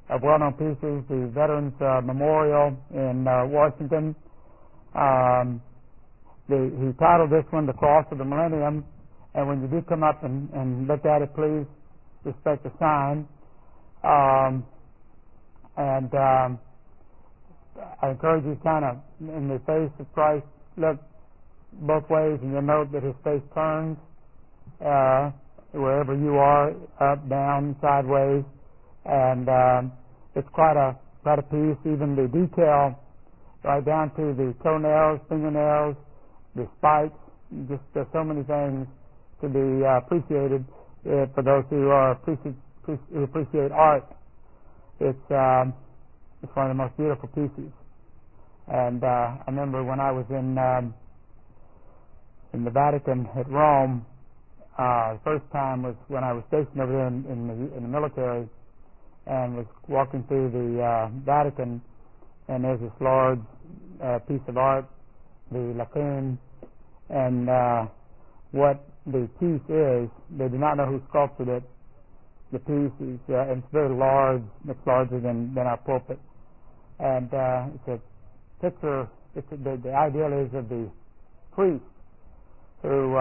of well-known pieces, the Veterans Memorial in Washington. He titled this one "The Cross of the Millennium," and when you do come up and look at it, please respect the sign. I encourage you kind of in the face of Christ, look both ways, and you'll note that his face turns wherever you are, up, down, sideways, and it's quite a piece. Even the detail, right down to the toenails, fingernails, the spikes. Just there's so many things to be appreciated for those who appreciate art. It's one of the most beautiful pieces. And I remember when I was in the Vatican at Rome. The first time was when I was stationed over there in the military, and was walking through the Vatican, and there's this large piece of art, the Lacune, and what the piece is, they do not know who sculpted it. The piece is it's very large, much larger than our pulpit, and it's a picture. The ideal is of the priest who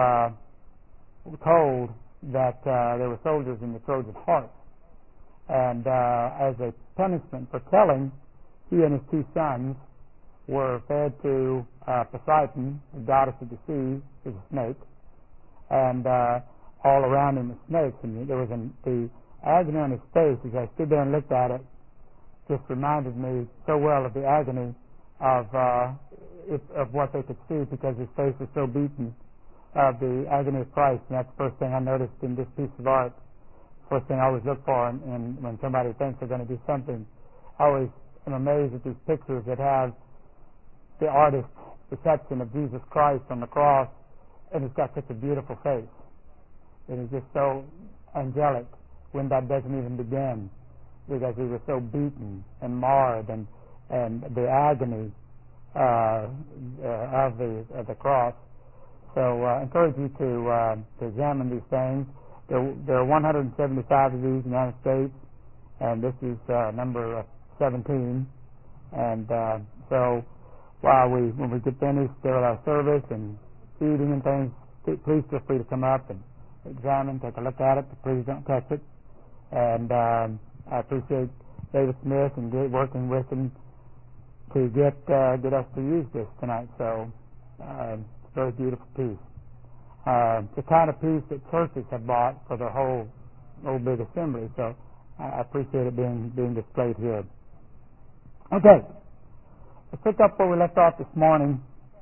told that there were soldiers in the Trojan horse, and as a punishment for telling, he and his two sons were fed to Poseidon, the goddess of the sea, is a snake, and all around him were snakes. And there was the agony on his face as I stood there and looked at it. Just reminded me so well of the agony of what they could see, because his face was so beaten, of the agony of Christ. And that's the first thing I noticed in this piece of art. First thing I always look for, and when somebody thinks they're going to do something, I always am amazed at these pictures that have the artist's perception of Jesus Christ on the cross, and he's got such a beautiful face. It is just so angelic when that doesn't even begin, because he was so beaten and marred, and the agony of the cross. So I encourage you to examine these things. There are 175 of these in the United States, and this is number 17. And so when we get finished with our service and eating and things, please feel free to come up and examine, take a look at it, but please don't touch it. And I appreciate David Smith and working with him to get us to use this tonight. So it's a very beautiful piece. It's the kind of piece that churches have bought for their whole big assembly. So I appreciate it being displayed here. Okay, let's pick up where we left off this morning.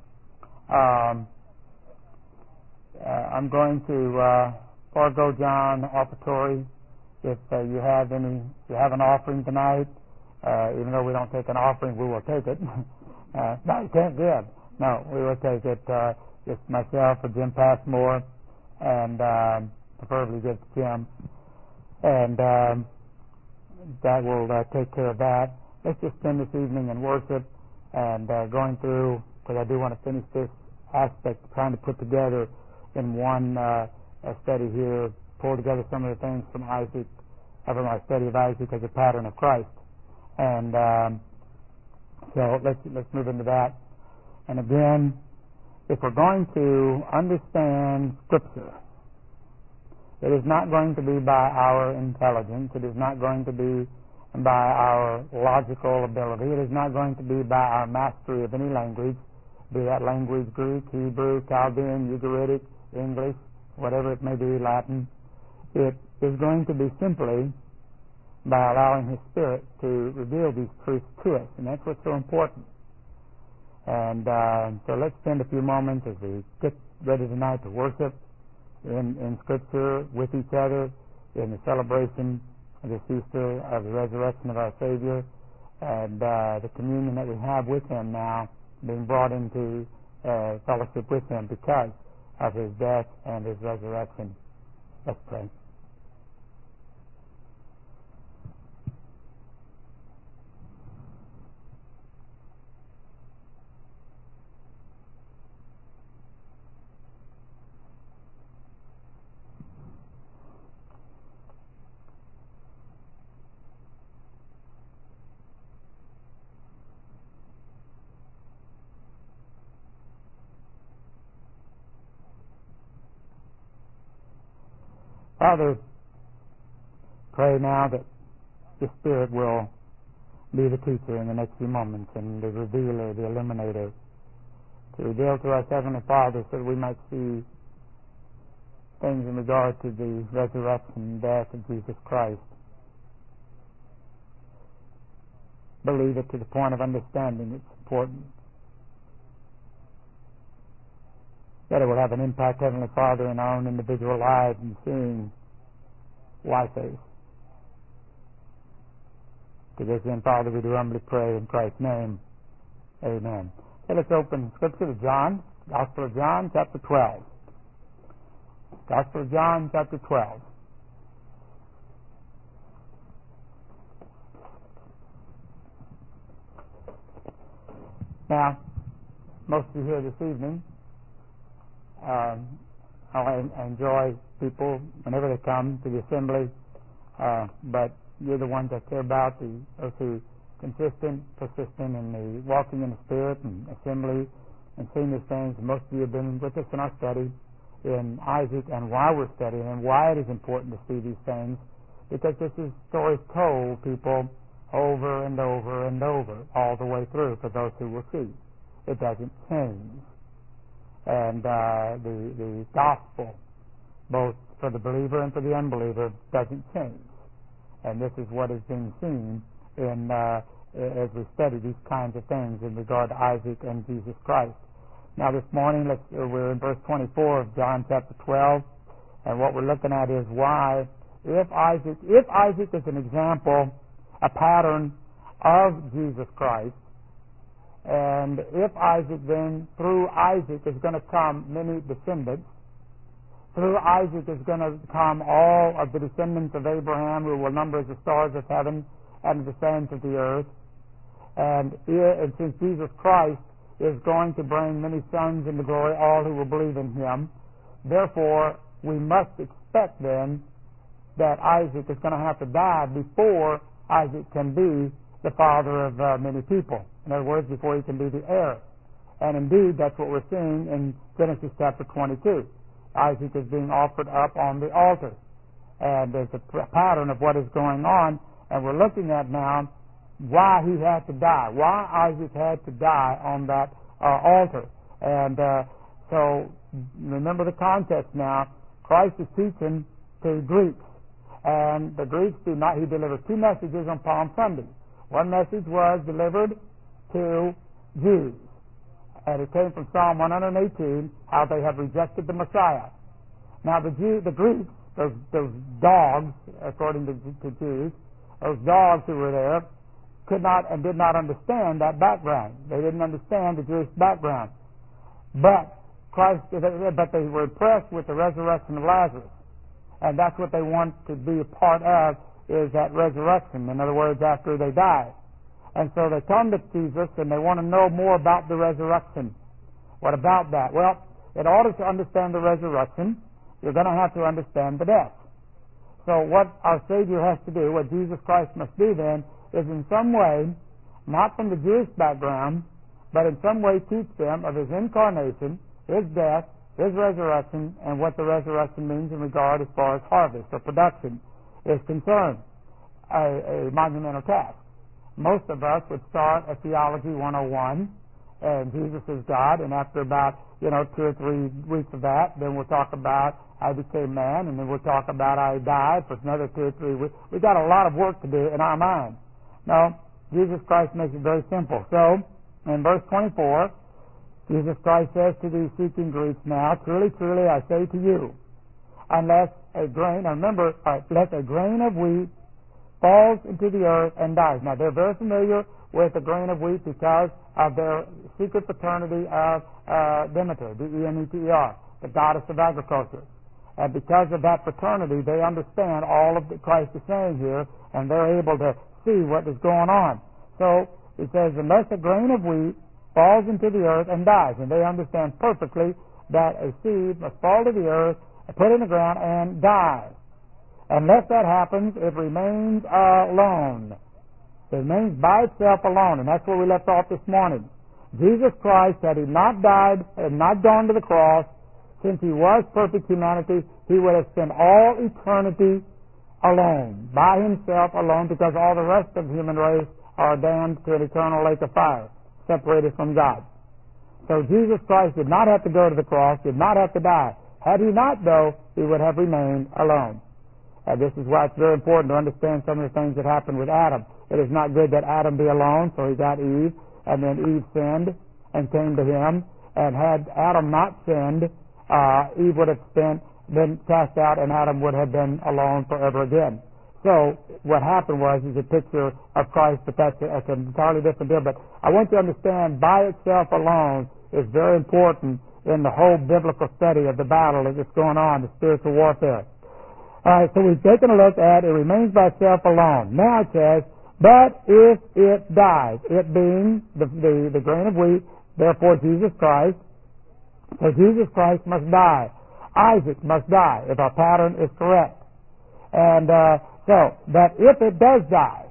I'm going to forego John offertory. If you have an offering tonight, even though we don't take an offering, we will take it. No, you can't give. No, we will take it. Just myself or Jim Passmore, and preferably give to Jim, and that will take care of that. Let's just spend this evening in worship and going through, because I do want to finish this aspect, trying to put together in one study here, pull together some of the things from Isaac, from my study of Isaac as a pattern of Christ, and so let's move into that. And again, if we're going to understand Scripture, it is not going to be by our intelligence. It is not going to be by our logical ability. It is not going to be by our mastery of any language, be that language Greek, Hebrew, Chaldean, Ugaritic, English, whatever it may be, Latin. It is going to be simply by allowing His Spirit to reveal these truths to us, and that's what's so important. And so let's spend a few moments as we get ready tonight to worship in Scripture with each other in the celebration of this Easter of the resurrection of our Savior, and the communion that we have with Him now, being brought into fellowship with Him because of His death and His resurrection. Let's pray. Father, pray now that the Spirit will be the teacher in the next few moments and the revealer, the illuminator, to reveal to us, Heavenly Father, so that we might see things in regard to the resurrection and death of Jesus Christ. Believe it to the point of understanding its importance. That it will have an impact, Heavenly Father, in our own individual lives and seeing why faith. To this end, Father, we do humbly pray in Christ's name. Amen. Okay, let's open Scripture to John, Gospel of John, chapter 12. Gospel of John, chapter 12. Now, most of you here this evening, I enjoy people whenever they come to the assembly, but you're the ones I care about, those who persistent in the walking in the Spirit and assembly and seeing these things. Most of you have been with us in our study in Isaac, and why we're studying and why it is important to see these things, because this is stories told people over and over and over all the way through for those who will see. It doesn't change. And the gospel, both for the believer and for the unbeliever, doesn't change. And this is what is being seen in as we study these kinds of things in regard to Isaac and Jesus Christ. Now this morning, we're in verse 24 of John chapter 12, and what we're looking at is why, if Isaac is an example, a pattern of Jesus Christ, and if Isaac then, through Isaac is going to come many descendants, through Isaac is going to come all of the descendants of Abraham, who will number as the stars of heaven and the sands of the earth. And since Jesus Christ is going to bring many sons into glory, all who will believe in him, therefore we must expect then that Isaac is going to have to die before Isaac can be the father of many people. In other words, before he can be the heir. And indeed, that's what we're seeing in Genesis chapter 22. Isaac is being offered up on the altar. And there's a pattern of what is going on, and we're looking at now why he had to die, why Isaac had to die on that altar. And so remember the context now. Christ is teaching to Greeks, and the Greeks he delivered two messages on Palm Sunday. One message was delivered to Jews, and it came from Psalm 118, how they have rejected the Messiah. Now the Greeks, those dogs, according to Jews, those dogs who were there, could not and did not understand that background. They didn't understand the Jewish background. But they were impressed with the resurrection of Lazarus. And that's what they want to be a part of, is that resurrection. In other words, after they die. And so they come to Jesus and they want to know more about the resurrection. What about that? Well, in order to understand the resurrection, you're going to have to understand the death. So what our Savior has to do, what Jesus Christ must do then, is in some way, not from the Jewish background, but in some way teach them of his incarnation, his death, his resurrection, and what the resurrection means in regard as far as harvest or production is concerned. A monumental task. Most of us would start at Theology 101, and Jesus is God, and after about 2 or 3 weeks of that, then we'll talk about I became man, and then we'll talk about I died for another 2 or 3 weeks. We've got a lot of work to do in our mind. No, Jesus Christ makes it very simple. So, in verse 24, Jesus Christ says to these seeking Greeks now, "Truly, truly, I say to you, unless a grain of wheat falls into the earth and dies." Now, they're very familiar with the grain of wheat because of their secret fraternity of Demeter, Demeter, the goddess of agriculture. And because of that fraternity, they understand all of what Christ is saying here, and they're able to see what is going on. So it says, unless a grain of wheat falls into the earth and dies, and they understand perfectly that a seed must fall to the earth, put in the ground, and die. Unless that happens, it remains alone. It remains by itself alone, and that's where we left off this morning. Jesus Christ, had he not died, had not gone to the cross, Since he was perfect humanity, he would have spent all eternity alone, by himself alone, because all the rest of the human race are damned to an eternal lake of fire, separated from God. So Jesus Christ did not have to go to the cross, did not have to die. Had he not, though, he would have remained alone. This is why it's very important to understand some of the things that happened with Adam. It is not good that Adam be alone, so he got Eve, and then Eve sinned and came to him. And had Adam not sinned, Eve would have been cast out, and Adam would have been alone forever again. So what happened is a picture of Christ, but that's an entirely different deal. But I want you to understand, by itself alone is very important in the whole biblical study of the battle that's going on, the spiritual warfare. All right, so we've taken a look at it remains by itself alone. Now it says, but if it dies, it being the grain of wheat, therefore Jesus Christ, so Jesus Christ must die. Isaac must die, if our pattern is correct. And so, that if it does die,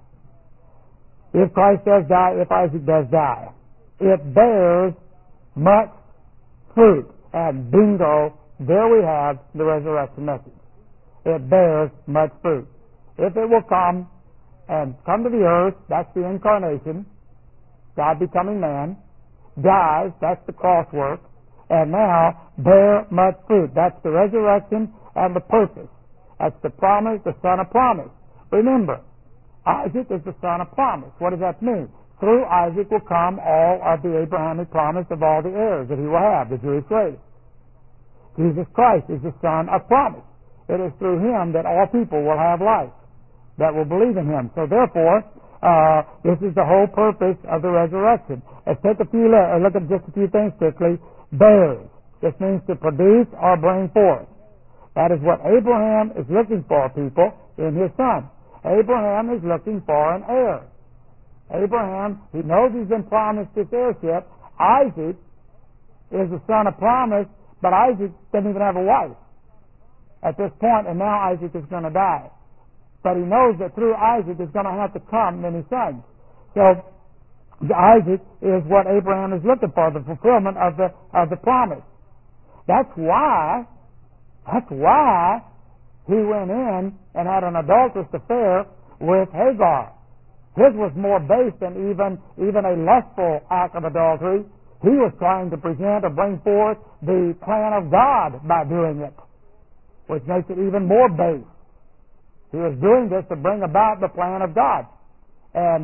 if Christ does die, if Isaac does die, it bears much fruit. And bingo, there we have the resurrection message. It bears much fruit. If it will come and come to the earth, that's the incarnation, God becoming man, dies, that's the cross work, and now bear much fruit. That's the resurrection and the purpose. That's the promise, the son of promise. Remember, Isaac is the son of promise. What does that mean? Through Isaac will come all of the Abrahamic promise of all the heirs that he will have, the Jewish race. Jesus Christ is the son of promise. It is through him that all people will have life, that will believe in him. So therefore, this is the whole purpose of the resurrection. Let's take look at just a few things quickly. Bears. This means to produce or bring forth. That is what Abraham is looking for, people, in his son. Abraham is looking for an heir. Abraham, he knows he's been promised this heirship. Isaac is the son of promise, but Isaac doesn't even have a wife at this point, and now Isaac is going to die. But he knows that through Isaac is going to have to come many sons. So Isaac is what Abraham is looking for, the fulfillment of the promise. That's why he went in and had an adulterous affair with Hagar. His was more base than even a lustful act of adultery. He was trying to present or bring forth the plan of God by doing it, which makes it even more base. He was doing this to bring about the plan of God. And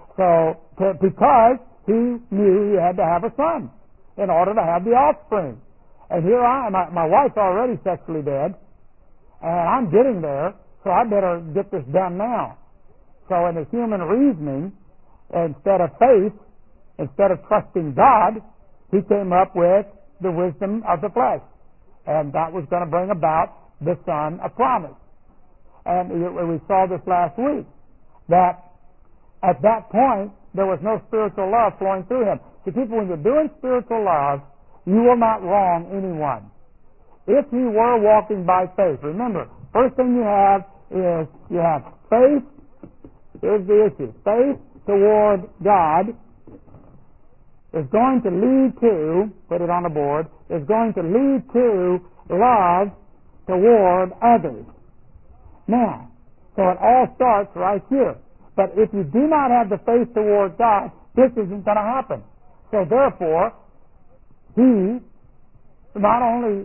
because he knew he had to have a son in order to have the offspring. And here I am, my wife's already sexually dead, and I'm getting there, so I better get this done now. So in the human reasoning, instead of faith, instead of trusting God, he came up with the wisdom of the flesh. And that was going to bring about the son of promise. And we saw this last week, that at that point, there was no spiritual love flowing through him. See, people, when you're doing spiritual love, you will not wrong anyone. If you were walking by faith, remember, first thing you have is you have faith. Here's the issue. Faith toward God is going to lead to, put it on the board, is going to lead to love toward others. Now, so it all starts right here. But if you do not have the faith toward God, this isn't going to happen. So therefore, he not only,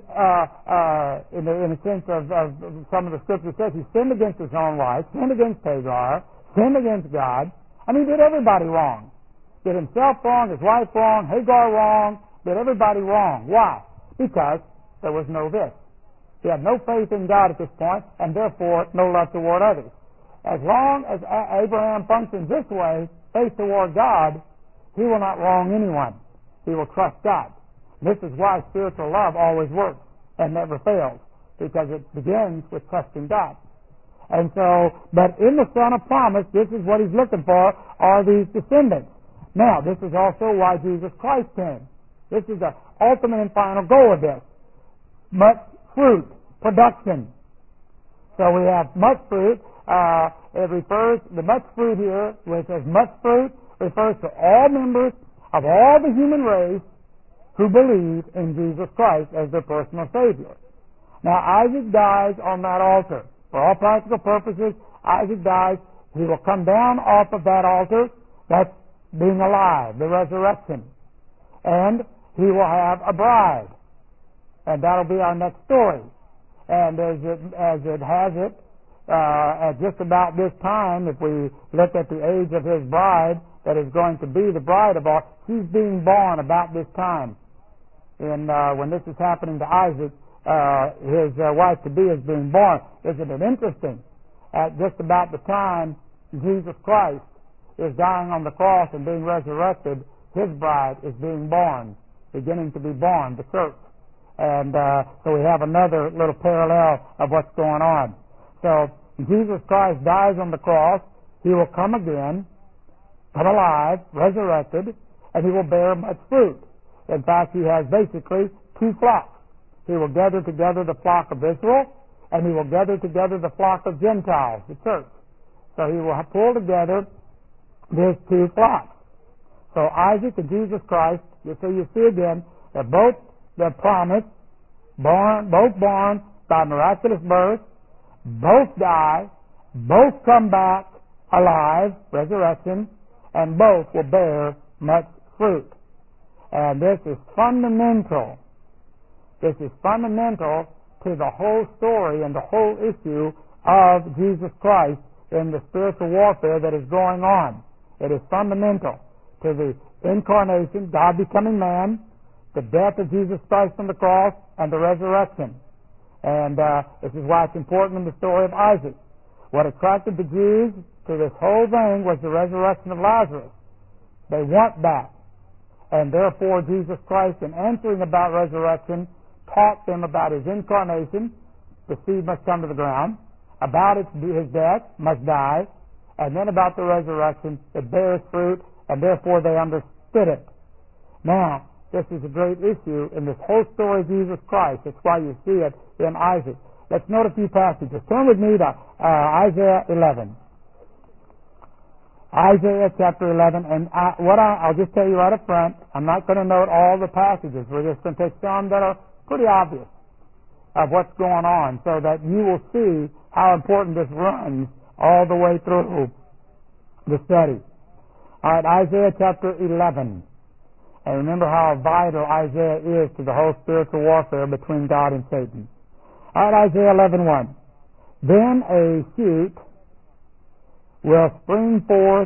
in the sense of some of the scripture says, he sinned against his own wife, sinned against Hagar, sinned against God. I mean, did everybody wrong. Did himself wrong, his wife wrong, Hagar wrong, did everybody wrong. Why? Because there was no this. He had no faith in God at this point, and therefore no love toward others. As long as Abraham functions this way, faith toward God, he will not wrong anyone. He will trust God. This is why spiritual love always works and never fails, because it begins with trusting God. And so, but in the son of promise, this is what he's looking for, are these descendants. Now, this is also why Jesus Christ came. This is the ultimate and final goal of this. Much fruit, production. So we have much fruit. It refers, the much fruit here, where it says much fruit, refers to all members of all the human race who believe in Jesus Christ as their personal Savior. Now, Isaac dies on that altar. For all practical purposes, Isaac dies. He will come down off of that altar. That's being alive, the resurrection. And he will have a bride. And that'll be our next story. And as it has it, at just about this time, if we look at the age of his bride, that is going to be the bride of all, she's being born about this time. And when this is happening to Isaac, his wife-to-be is being born. Isn't it interesting? At just about the time Jesus Christ is dying on the cross and being resurrected, his bride is being born, beginning to be born, the church. And so we have another little parallel of what's going on. So Jesus Christ dies on the cross. He will come again, come alive, resurrected, and he will bear much fruit. In fact, he has basically two flocks. He will gather together the flock of Israel, and he will gather together the flock of Gentiles, the church. So he will pull together these two flocks. So Isaac and Jesus Christ, so you see again, they're promised, both born by miraculous birth, both die, both come back alive, resurrection, and both will bear much fruit. And this is fundamental. This is fundamental to the whole story and the whole issue of Jesus Christ in the spiritual warfare that is going on. It is fundamental to the incarnation, God becoming man, the death of Jesus Christ on the cross, and the resurrection. And this is why it's important in the story of Isaac. What attracted the Jews to this whole thing was the resurrection of Lazarus. They want that. And therefore Jesus Christ, in answering about resurrection, taught them about his incarnation, the seed must come to the ground, about his death, must die, and then about the resurrection, it bears fruit, and therefore they understood it. Now, this is a great issue in this whole story of Jesus Christ. That's why you see it in Isaac. Let's note a few passages. Turn with me to Isaiah 11. Isaiah chapter 11, and I'll just tell you right up front, I'm not going to note all the passages. We're just going to take some that are pretty obvious of what's going on so that you will see how important this runs all the way through the study. All right, Isaiah chapter 11. And remember how vital Isaiah is to the whole spiritual warfare between God and Satan. All right, Isaiah 11:1. Then a shoot will spring forth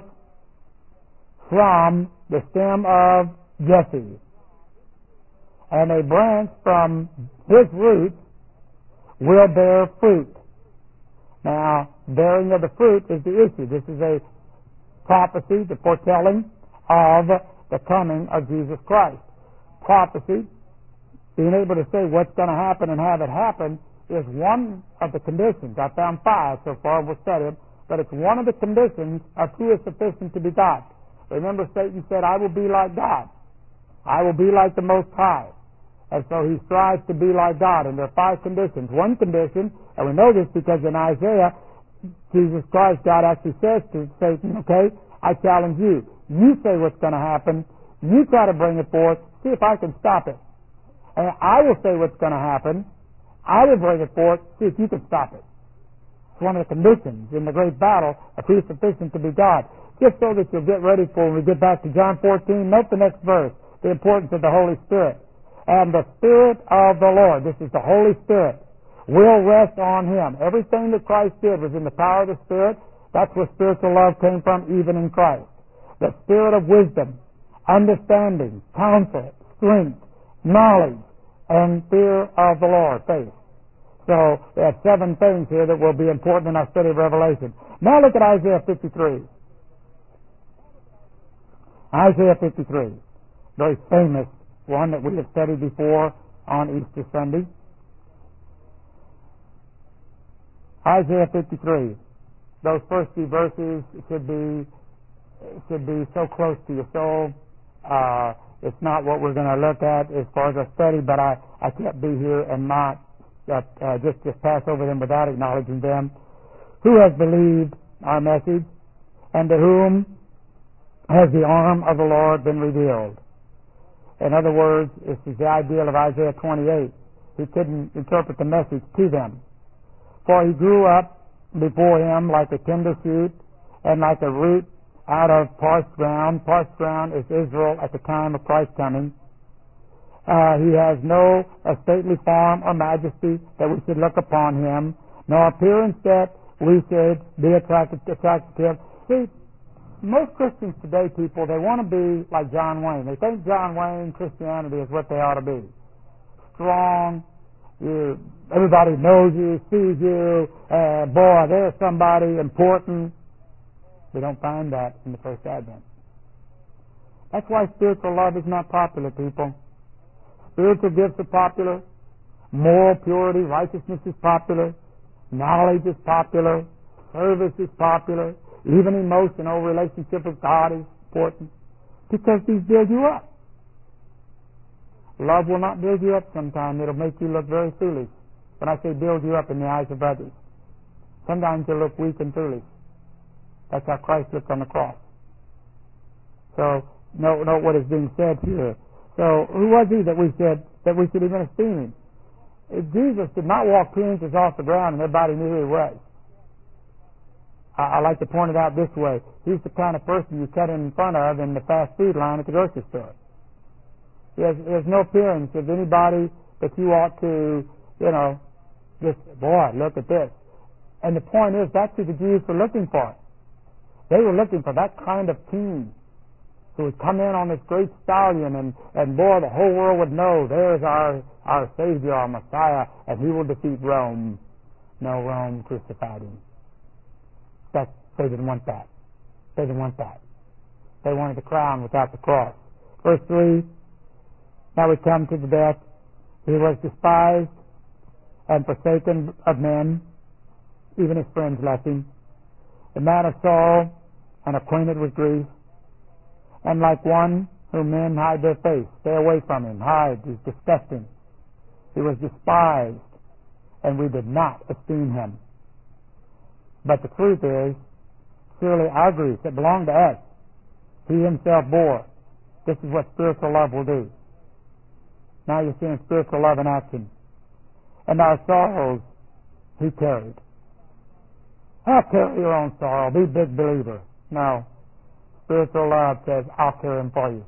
from the stem of Jesse, and a branch from his roots will bear fruit. Now, bearing of the fruit is the issue. This is a prophecy, the foretelling of the coming of Jesus Christ. Prophecy, being able to say what's going to happen and have it happen, is one of the conditions. I found 5 so far we'll study them, but it's one of the conditions of who is sufficient to be God. Remember, Satan said, I will be like God. I will be like the Most High. And so he strives to be like God. And there are 5 conditions. One condition, and we know this because in Isaiah, Jesus Christ, God actually says to Satan, okay, I challenge you. You say what's going to happen. You try to bring it forth. See if I can stop it. And I will say what's going to happen. I will bring it forth. See if you can stop it. It's one of the conditions in the great battle of who's sufficient to be God. Just so that you'll get ready for when we get back to John 14, note the next verse, the importance of the Holy Spirit. And the Spirit of the Lord, this is the Holy Spirit, will rest on him. Everything that Christ did was in the power of the Spirit. That's where spiritual love came from, even in Christ. The Spirit of wisdom, understanding, counsel, strength, knowledge, and fear of the Lord, faith. So we have 7 things here that will be important in our study of Revelation. Now look at Isaiah 53. Isaiah 53, very famous one that we have studied before on Easter Sunday. Isaiah 53. Those first few verses should be so close to your soul. It's not what we're going to look at as far as our study, but I can't be here and not just pass over them without acknowledging them. Who has believed our message, and to whom has the arm of the Lord been revealed? In other words, this is the ideal of Isaiah 28. He couldn't interpret the message to them. For he grew up before him like a tender shoot and like a root out of parched ground. Parched ground is Israel at the time of Christ's coming. He has no stately form or majesty that we should look upon him, nor appearance that we should be attracted to him. See, most Christians today, people, they want to be like John Wayne. They think John Wayne Christianity is what they ought to be. Strong, everybody knows you, sees you, boy, there's somebody important. We don't find that in the First Advent. That's why spiritual love is not popular, people. Spiritual gifts are popular. Moral purity, righteousness is popular. Knowledge is popular. Service is popular. Even emotional relationship with God is important because these build you up. Love will not build you up sometimes. It'll make you look very foolish. When I say build you up in the eyes of others, sometimes you'll look weak and foolish. That's how Christ looked on the cross. So, note what is being said here. So, who was he that we said that we should even esteem him? Jesus did not walk 2 inches off the ground and everybody knew who he was. I like to point it out this way. He's the kind of person you cut in front of in the fast food line at the grocery store. He has no appearance of anybody that you ought to, just, boy, look at this. And the point is, that's who the Jews were looking for. They were looking for that kind of king who would come in on this great stallion and boy, the whole world would know there's our Savior, our Messiah, and he will defeat Rome. No, Rome crucified him. They didn't want that. They didn't want that. They wanted the crown without the cross. Verse 3, now we come to the death. He was despised and forsaken of men. Even his friends left him. A man of sorrow and acquainted with grief. And like one whom men hide their face. Stay away from him. Hide. He's disgusting. He was despised, and we did not esteem him. But the truth is, surely our griefs that belong to us, he himself bore. This is what spiritual love will do. Now you're seeing spiritual love in action. And our sorrows he carried. I'll carry your own sorrow. Be a big believer. No. Spiritual love says, I'll carry them for you.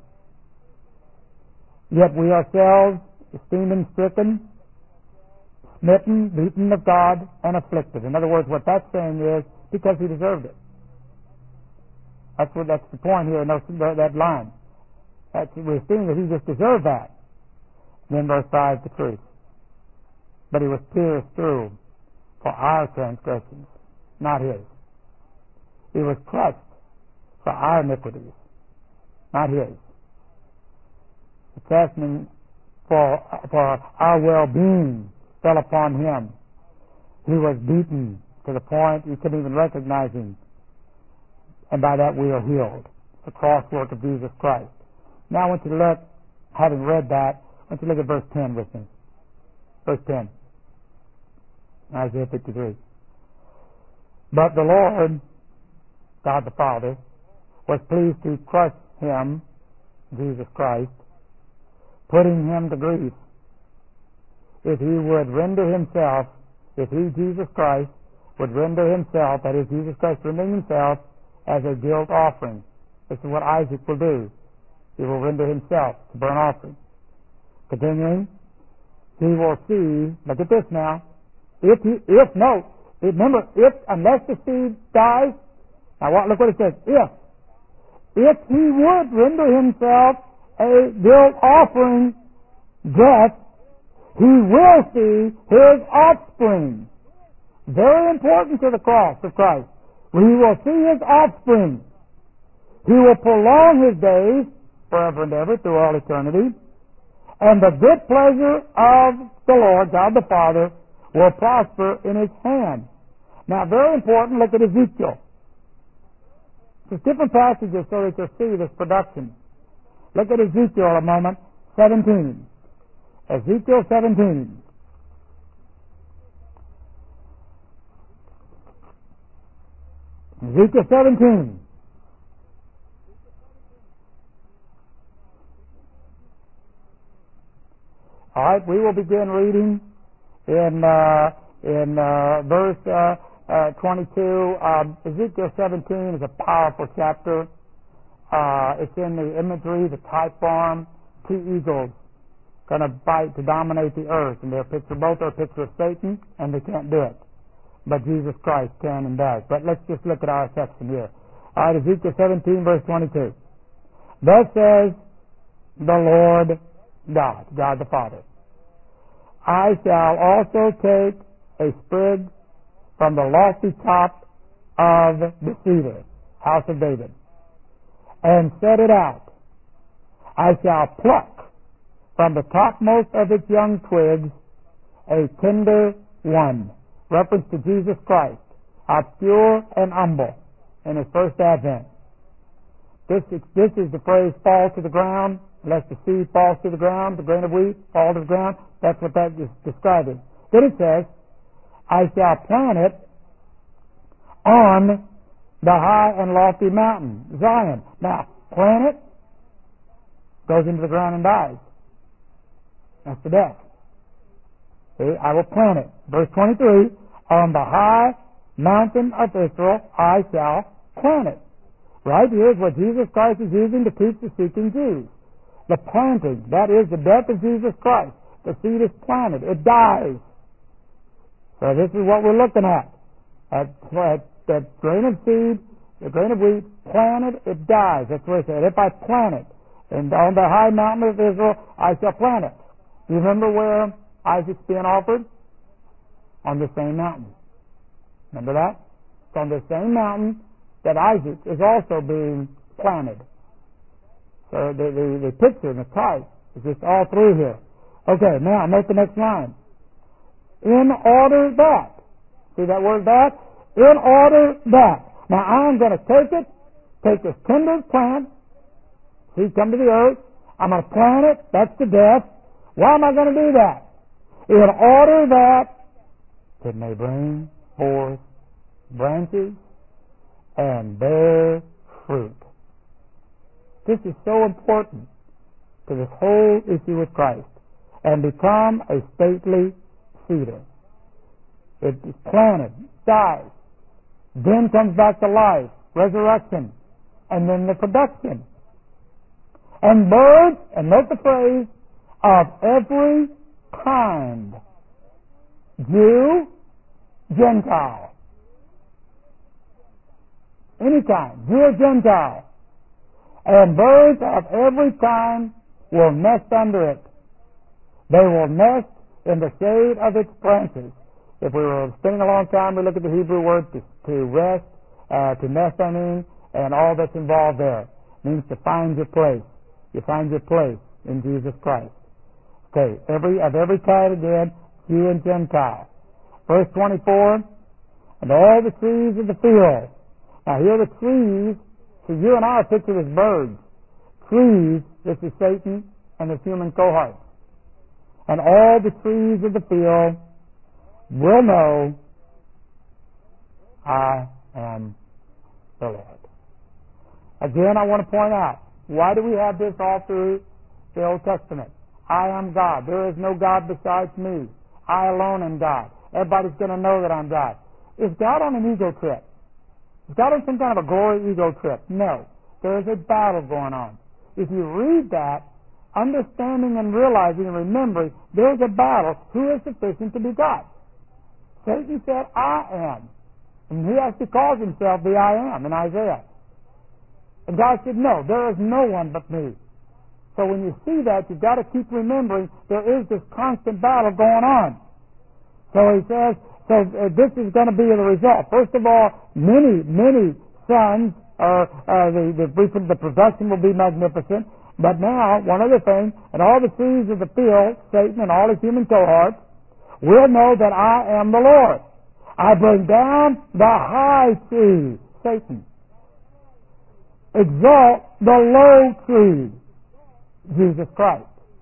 Yet we ourselves esteemed him stricken, smitten, beaten of God, and afflicted. In other words, what that's saying is, because he deserved it. That's the point here in that line. We esteem that he just deserved that. Then verse 5, the truth. But he was pierced through for our transgressions, not his. He was crushed for our iniquities, not his. The chastening for our well-being fell upon him. He was beaten to the point you couldn't even recognize him. And by that we are healed. The cross work of Jesus Christ. Now I want you to look, having read that, I want you to look at verse 10 with me. Verse 10. Isaiah 53. But the Lord, God the Father, was pleased to crush him, Jesus Christ, putting him to grief. If he would render himself, if he, Jesus Christ, would render himself, that is Jesus Christ rendering himself, as a guilt offering. This is what Isaac will do. He will render himself to burnt offering. Continuing, he will see, look at this now, unless the seed dies, now look what it says, if he would render himself a guilt offering, death, he will see his offspring. Very important to the cross of Christ. He will see his offspring. He will prolong his days forever and ever through all eternity. And the good pleasure of the Lord, God the Father, will prosper in his hand. Now, very important, look at Ezekiel. There's different passages so that you'll see this production. Look at Ezekiel a moment, 17. Ezekiel 17. Ezekiel 17. All right, we will begin reading in verse 22. Ezekiel 17 is a powerful chapter. It's in the imagery, the type form, two eagles going to bite to dominate the earth, and both are a picture of Satan, and they can't do it. But Jesus Christ can and does. But let's just look at our section here. All right, Ezekiel 17, verse 22. Thus says the Lord God, God the Father, I shall also take a sprig from the lofty top of the cedar, house of David, and set it out. I shall pluck from the topmost of its young twigs a tender one. Reference to Jesus Christ, obscure and humble in His first advent. This is the phrase fall to the ground. Unless the seed falls to the ground, the grain of wheat falls to the ground. That's what that is describing. Then it says, I shall plant it on the high and lofty mountain, Zion. Now, plant it, goes into the ground and dies. That's the death. See, I will plant it. Verse 23, on the high mountain of Israel I shall plant it. Right here is what Jesus Christ is using to teach the seeking Jews. The planting, that is the death of Jesus Christ. The seed is planted. It dies. So this is what we're looking at. That grain of seed, the grain of wheat, planted, it dies. That's what it said. If I plant it, and on the high mountain of Israel, I shall plant it. Do you remember where Isaac's being offered? On the same mountain. Remember that? It's on the same mountain that Isaac is also being planted. So the picture and the type is just all through here. Okay, now note the next line. In order that. See that word that? In order that. Now I'm going to take this tender plant, see, come to the earth. I'm going to plant it. That's the death. Why am I going to do that? In order that it may bring forth branches and bear fruit. This is so important to this whole issue with Christ. And become a stately cedar. It is planted, dies, then comes back to life, resurrection, and then the production. And birds, and note the phrase, of every kind, Jew, Gentile. Any kind, Jew or Gentile. And birds of every kind will nest under it. They will nest in the shade of its branches. If we were spending a long time, we look at the Hebrew word to rest, to nest, and all that's involved there. It means to find your place. You find your place in Jesus Christ. Okay, of every kind again, Jew and Gentile. Verse 24, and all the trees of the field. Now here the trees, so you and I are pictured as birds. Trees, this is Satan and his human cohorts. And all the trees of the field will know I am the Lord. Again, I want to point out, why do we have this all through the Old Testament? I am God. There is no God besides me. I alone am God. Everybody's going to know that I'm God. Is God on an ego trip? Is God on some kind of a glory ego trip? No. There is a battle going on. If you read that, understanding and realizing and remembering there's a battle, who is sufficient to be God? Satan said, I am. And he actually calls himself the I am in Isaiah. And God said, no, there is no one but me. So when you see that, you've got to keep remembering there is this constant battle going on. So he says, this is going to be the result. First of all, many sons, the production will be magnificent. But now, one other thing, and all the trees of the field, Satan and all his human cohorts, will know that I am the Lord. I bring down the high tree, Satan. Exalt the low tree, Jesus Christ.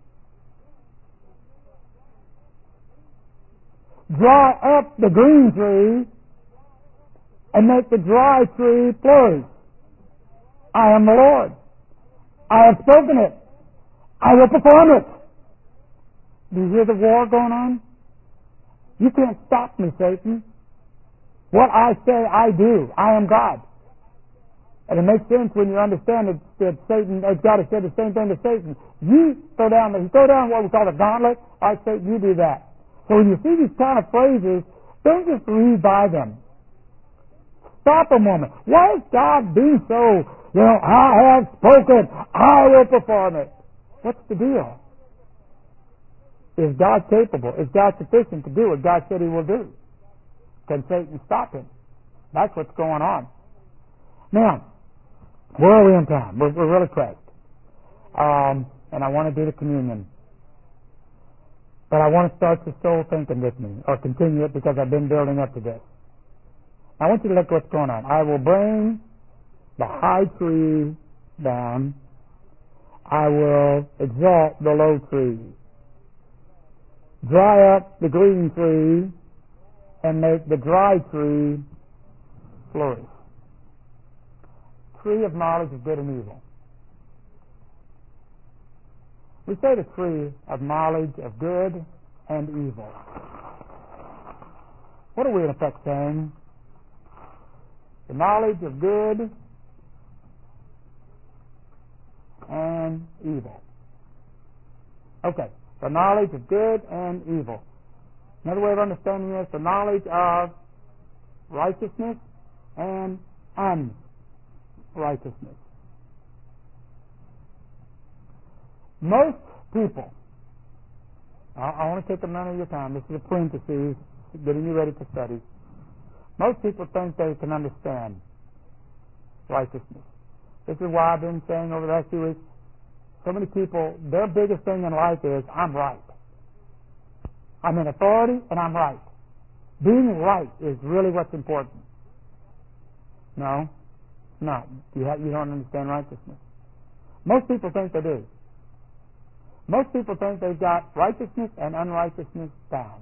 Dry up the green tree and make the dry tree flourish. I am the Lord. I have spoken it. I will perform it. Do you hear the war going on? You can't stop me, Satan. What I say, I do. I am God. And it makes sense when you understand that Satan, that God has said the same thing to Satan. You throw down what we call the gauntlet. All right, Satan, you do that. So when you see these kind of phrases, don't just read by them. Stop a moment. Why is God being so, I have spoken, I will perform it? What's the deal? Is God capable? Is God sufficient to do what God said He will do? Can Satan stop Him? That's what's going on. Now, where are we in time? We're really pressed. And I want to do the communion. But I want to start the soul thinking with me, or continue it because I've been building up to this. I want you to look what's going on. I will bring the high tree down. I will exalt the low tree. Dry up the green tree and make the dry tree flourish. Tree of knowledge of good and evil. We say the tree of knowledge of good and evil. What are we in effect saying? The knowledge of good and evil. Okay, the knowledge of good and evil. Another way of understanding this, the knowledge of righteousness and unrighteousness. Most people, I want to take a minute of your time. This is a parenthesis, getting you ready to study. Most people think they can understand righteousness. This is why I've been saying over the last few weeks, so many people, their biggest thing in life is, I'm right. I'm in authority and I'm right. Being right is really what's important. No, no. You don't understand righteousness. Most people think they do. Most people think they've got righteousness and unrighteousness down.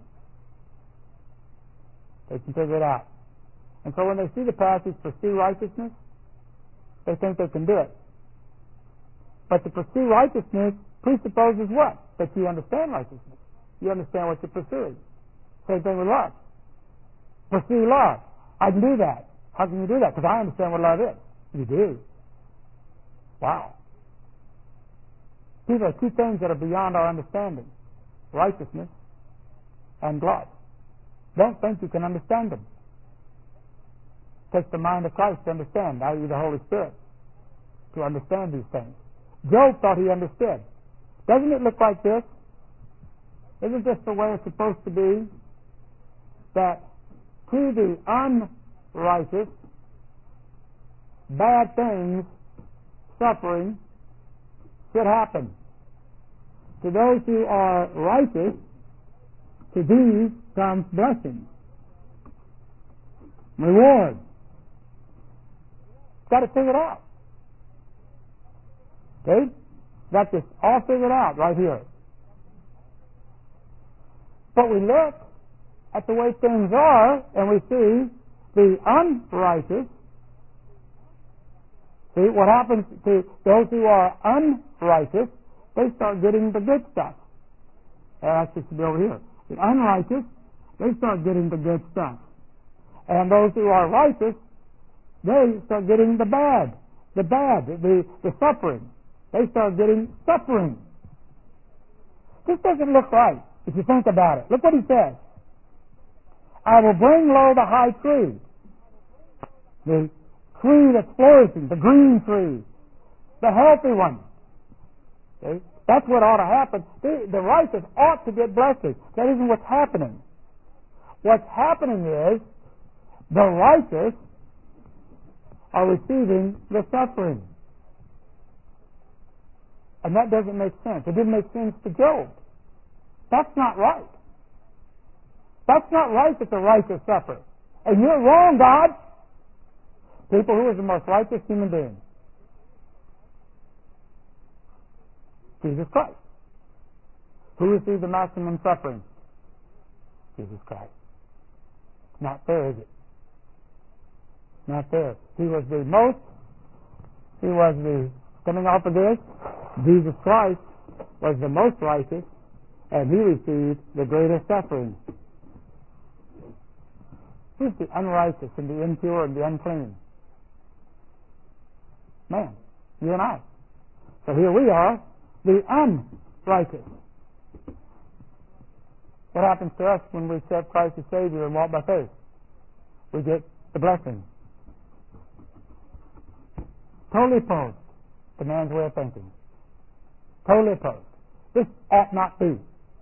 They can figure it out. And so when they see the passage, pursue righteousness, they think they can do it. But to pursue righteousness presupposes what? That you understand righteousness. You understand what you're pursuing. Same thing with love. Pursue love. I can do that. How can you do that? Because I understand what love is. You do. Wow. These are two things that are beyond our understanding. Righteousness and love. Don't think you can understand them. It takes the mind of Christ to understand, i.e. the Holy Spirit, to understand these things. Job thought he understood. Doesn't it look like this? Isn't this the way it's supposed to be? That to the unrighteous, bad things, suffering, should happen. To those who are righteous, to these comes blessing, reward. Got to figure it out. Okay? Got this all figured out right here. But we look at the way things are, and we see the unrighteous. See, what happens to those who are unrighteous, they start getting the good stuff. Actually, it should be over here. The unrighteous, they start getting the good stuff. And those who are righteous, they start getting the bad, the suffering. They start getting suffering. This doesn't look right if you think about it. Look what he says. I will bring low the high tree. The tree that's flourishing, the green tree, the healthy one. Okay? That's what ought to happen. The righteous ought to get blessings. That isn't what's happening. What's happening is the righteous are receiving the suffering. And that doesn't make sense. It didn't make sense to Job. That's not right. That's not right that the righteous suffer. And you're wrong, God. People, who is the most righteous human being? Jesus Christ. Who received the maximum suffering? Jesus Christ. Not fair, is it? Not fair. Coming off of this, Jesus Christ was the most righteous, and he received the greatest suffering. Who's the unrighteous and the impure and the unclean? Man, you and I. So here we are, the unrighteous. What happens to us when we accept Christ as Savior and walk by faith? We get the blessing. Totally opposed to man's way of thinking. Totally opposed. This ought not be.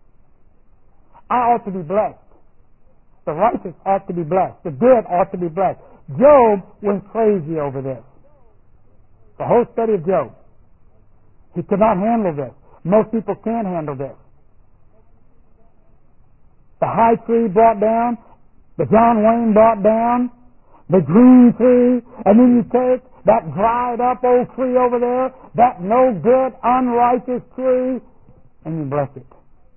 I ought to be blessed. The righteous ought to be blessed. The good ought to be blessed. Job went crazy over this. The whole study of Job. He could not handle this. Most people can't handle this. The high tree brought down, the John Wayne brought down, the green tree, and then you take that dried up old tree over there, that no good, unrighteous tree, and you bless it.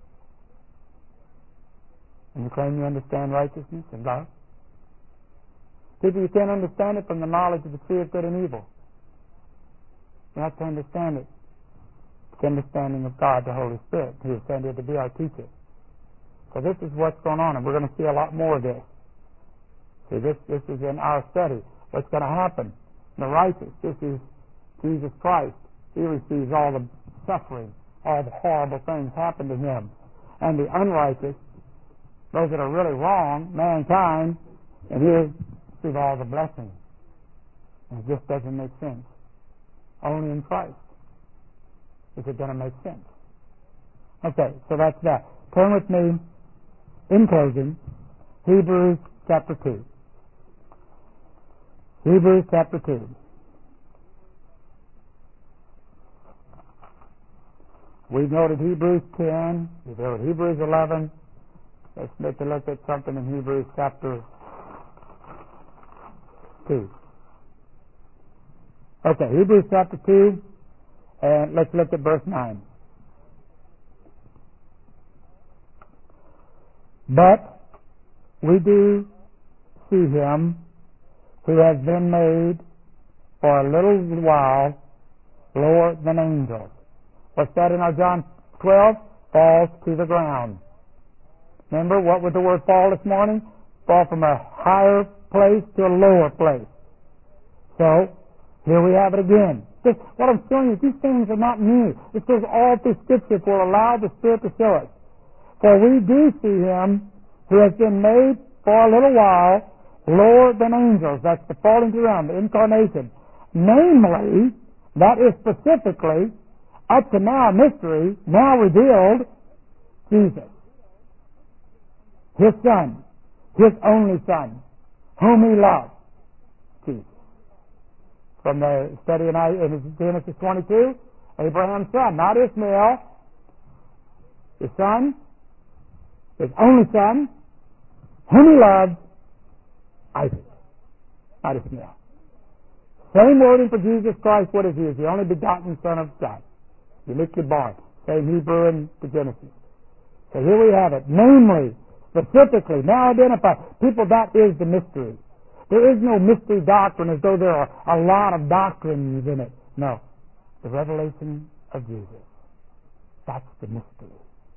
And you claim you understand righteousness and love. People, you can't understand it from the knowledge of the tree of good and evil. You have to understand it. It's the understanding of God, the Holy Spirit, who is sent here to be our teacher. So this is what's going on, and we're going to see a lot more of this. See, this is in our study. What's going to happen? The righteous, this is Jesus Christ. He receives all the suffering, all the horrible things happen to him. And the unrighteous, those that are really wrong, mankind, and here receive all the blessings. And it just doesn't make sense. Only in Christ is it going to make sense. Okay, so that's that. Turn with me, in closing, Hebrews chapter 2. Hebrews chapter 2. We've noted Hebrews 10. We've noted Hebrews 11. Let's take a look at something in Hebrews chapter 2. Okay, Hebrews chapter 2, and let's look at verse 9. But we do see him who has been made for a little while lower than angels. What's that in our John 12? Falls to the ground. Remember, what was the word fall this morning? Fall from a higher place to a lower place. So, here we have it again. What I'm showing you, these things are not new. This goes all through Scripture for allow the Spirit to show us. For we do see him who has been made for a little while lower than angels. That's the falling to the ground, the incarnation. Namely, that is specifically, up to now a mystery, now revealed, Jesus. His Son, His only Son, whom He loved, Jesus. From the study in Genesis 22, Abraham's son, not Ishmael, his son, his only son, whom he loved, Isaac, not Ishmael. Same wording for Jesus Christ. What is he? He's the only begotten Son of God, uniquely born. Same Hebrew in the Genesis. So here we have it. Namely, specifically, now identified. People, that is the mystery. There is no mystery doctrine as though there are a lot of doctrines in it. No. The revelation of Jesus. That's the mystery.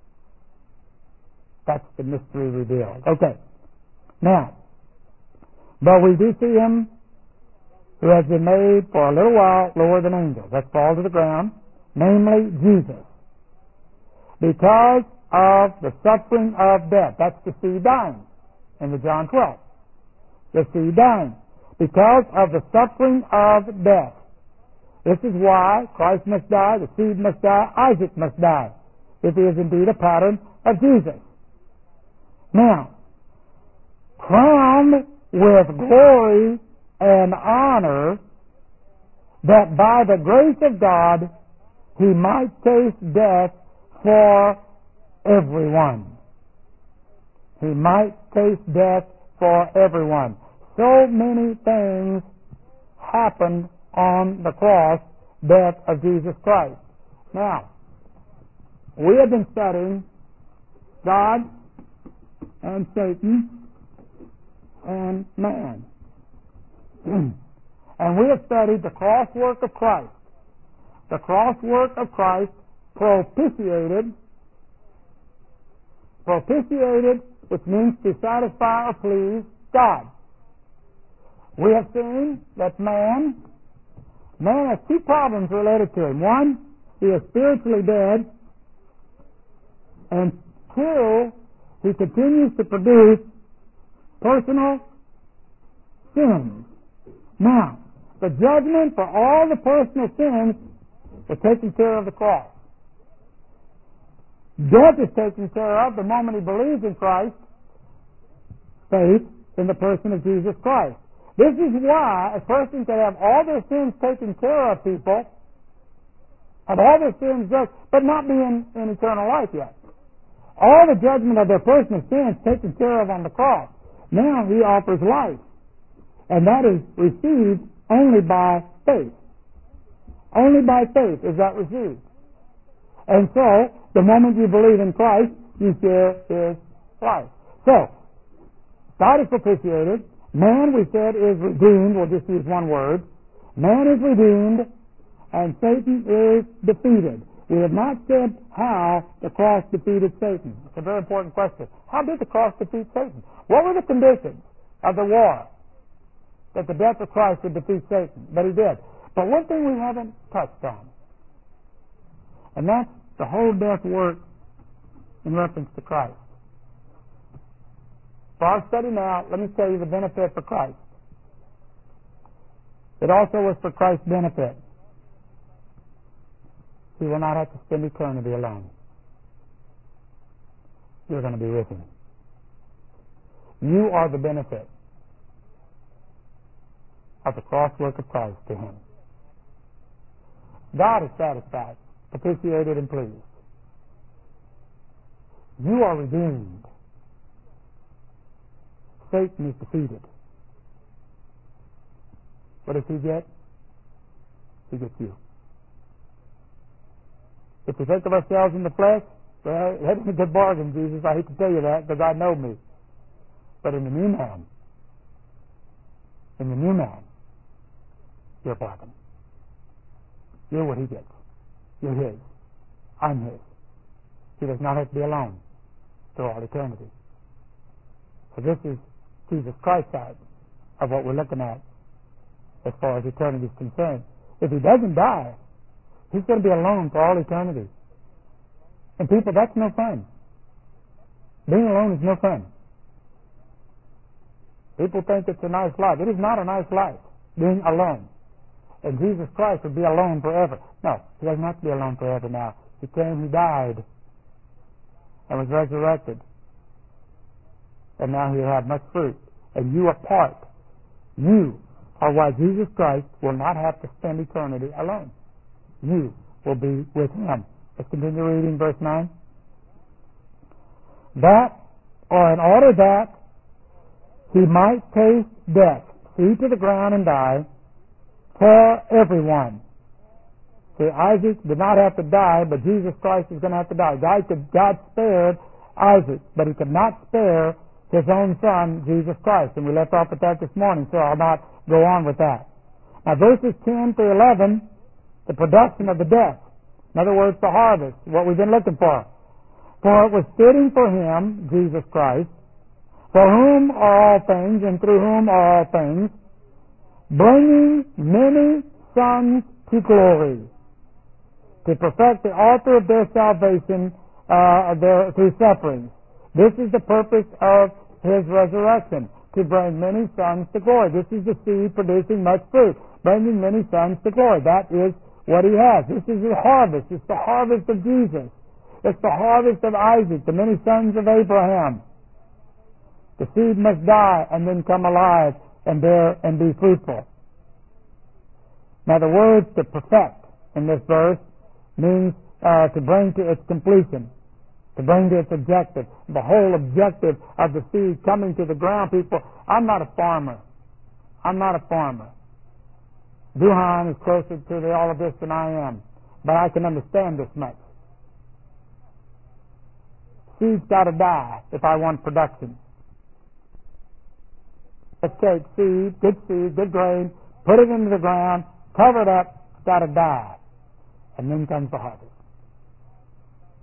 That's the mystery revealed. Okay. Now, but we do see him who has been made for a little while lower than angels. That's fall to the ground. Namely, Jesus. Because of the suffering of death. That's the seed dying in the John 12. The seed dying. Because of the suffering of death. This is why Christ must die, the seed must die, Isaac must die, if he is indeed a pattern of Jesus. Now, crowned with glory and honor, that by the grace of God he might taste death for everyone. He might taste death for everyone. So many things happened on the cross, death of Jesus Christ. Now, we have been studying God and Satan and man. And we have studied the cross work of Christ. The cross work of Christ propitiated propitiated, which means to satisfy or please God. We have seen that man has two problems related to him. One, he is spiritually dead, and two, he continues to produce personal sins. Now, the judgment for all the personal sins was taken care of the cross. Death is taken care of the moment he believes in Christ, faith in the person of Jesus Christ. This is why a person can have all their sins taken care of, people, have all their sins judged, but not be in eternal life yet. All the judgment of their personal sins taken care of on the cross. Now he offers life. And that is received only by faith. Only by faith is that received. And so, the moment you believe in Christ, you share His life. So, God is propitiated. Man, we said, is redeemed. We'll just use one word. Man is redeemed, and Satan is defeated. We have not said how the cross defeated Satan. It's a very important question. How did the cross defeat Satan? What were the conditions of the war that the death of Christ would defeat Satan? But he did. But one thing we haven't touched on, and that's the whole death work in reference to Christ. For our study now, let me tell you the benefit for Christ. It also was for Christ's benefit. He will not have to spend eternity alone. You're going to be with Him. You are the benefit of the cross work of Christ to Him. God is satisfied, propitiated, and pleased. You are redeemed. Satan is defeated. What does he get? He gets you. If we think of ourselves in the flesh, well, that isn't a good bargain, Jesus. I hate to tell you that because I know me. But in the new man, you're a bargain. You're what he gets. You're his. I'm his. He does not have to be alone through all eternity. So this is Jesus Christ's side of what we're looking at as far as eternity is concerned. If he doesn't die, he's going to be alone for all eternity. And people, that's no fun. Being alone is no fun. People think it's a nice life. It is not a nice life, being alone. And Jesus Christ would be alone forever. No, he doesn't have to be alone forever now. He came, he died, and was resurrected. And now he'll have much fruit. And you are part. You are why Jesus Christ will not have to spend eternity alone. You will be with him. Let's continue reading verse 9. That, or in order that he might taste death, see to the ground and die, for everyone. See, Isaac did not have to die, but Jesus Christ is going to have to die. God spared Isaac, but he could not spare his own son, Jesus Christ. And we left off at that this morning, so I'll not go on with that. Now, verses 10 through 11, the production of the death. In other words, the harvest, what we've been looking for. For it was fitting for him, Jesus Christ, for whom are all things, and through whom are all things, bringing many sons to glory, to perfect the author of their salvation through sufferings. This is the purpose of his resurrection, to bring many sons to glory. This is the seed producing much fruit, bringing many sons to glory. That is what he has. This is the harvest. It's the harvest of Jesus. It's the harvest of Isaac, the many sons of Abraham. The seed must die and then come alive and bear and be fruitful. Now the word to perfect in this verse means to bring to its completion, to bring to its objective. The whole objective of the seed coming to the ground, people. I'm not a farmer. Duhan is closer to all of this than I am, but I can understand this much. Seed's got to die if I want production. Let's take seed, good grain, put it into the ground, cover it up, it's got to die. And then comes the harvest.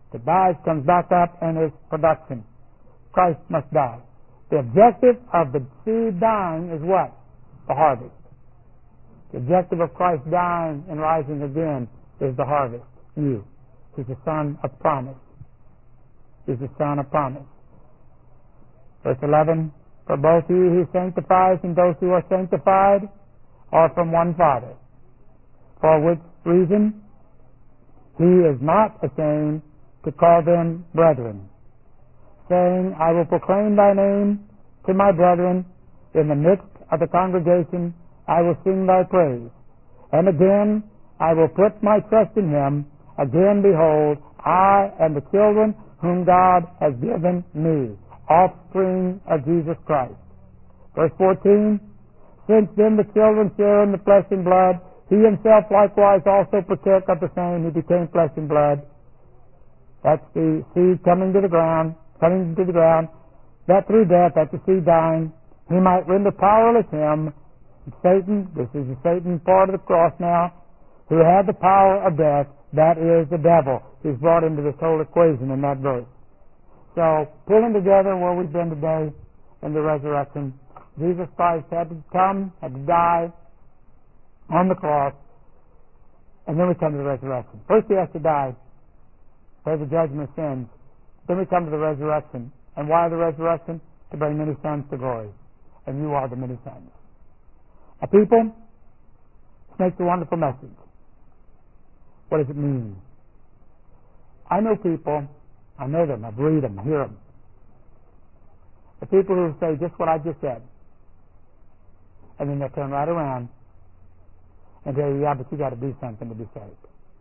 It dies, comes back up, and is production. Christ must die. The objective of the seed dying is what? The harvest. The objective of Christ dying and rising again is the harvest. You. He's the son of promise. He's the son of promise. Verse 11, for both he who sanctifies and those who are sanctified are from one Father. For which reason he is not ashamed to call them brethren, saying, I will proclaim thy name to my brethren. In the midst of the congregation I will sing thy praise. And again I will put my trust in him. Again, behold, I and the children whom God has given me, offspring of Jesus Christ. Verse 14, since then the children share in the flesh and blood, he himself likewise also partook of the same. He became flesh and blood. That's the seed coming to the ground, that through death, that's the seed dying, he might render powerless him, Satan, this is the Satan part of the cross now, who had the power of death, that is the devil. He's brought into this whole equation in that verse. So, pulling together where we've been today in the resurrection, Jesus Christ had to come, had to die on the cross, and then we come to the resurrection. First he has to die, pay the judgment of sins. Then we come to the resurrection. And why the resurrection? To bring many sons to glory. And you are the many sons. A people, this makes a wonderful message. What does it mean? I know people, I know them, I read them, I hear them. The people who say just what I just said. And then they turn right around and say, yeah, but you got to do something to be saved.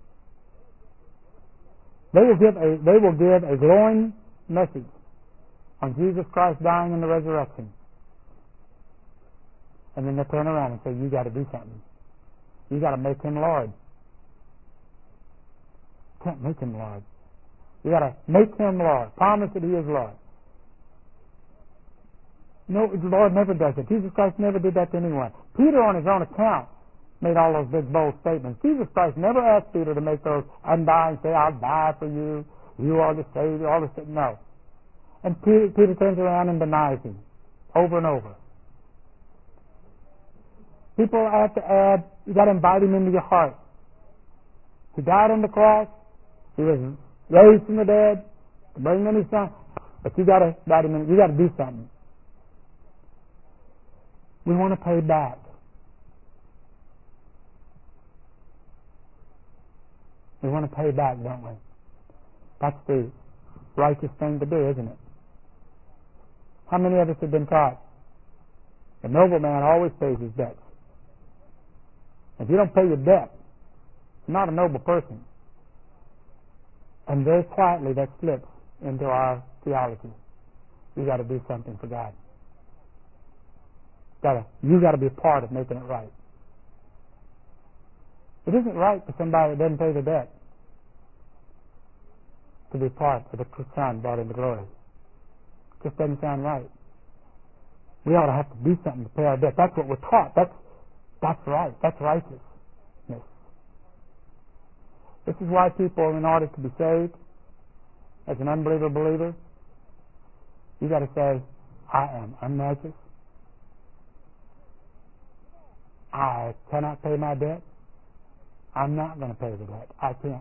They will give a glowing message on Jesus Christ dying and the resurrection. And then they turn around and say, you got to do something. You got to make him Lord. You can't make him Lord. You got to make him Lord. Promise that he is Lord. No, the Lord never does it. Jesus Christ never did that to anyone. Peter, on his own account, made all those big, bold statements. Jesus Christ never asked Peter to make those undie and say, I'll die for you. You are the Savior. All this. No. And Peter turns around and denies him over and over. People have to add, you got to invite him into your heart. He died on the cross. He was raised from the dead to bring many sons. But you got to invite him in. You got to do something. We want to pay back. We want to pay back, don't we? That's the righteous thing to do, isn't it? How many of us have been taught? A noble man always pays his debts. If you don't pay your debt, you're not a noble person. And very quietly that slips into our theology. You got to do something for God. You got to be a part of making it right. It isn't right for somebody that doesn't pay the debt to be part of the Son brought into glory. It just doesn't sound right. We ought to have to do something to pay our debt. That's what we're taught. That's right. That's righteousness. This is why people, in order to be saved, as an unbeliever believer, you got to say, I am unrighteous. I cannot pay my debt. I'm not going to pay the debt. I can't.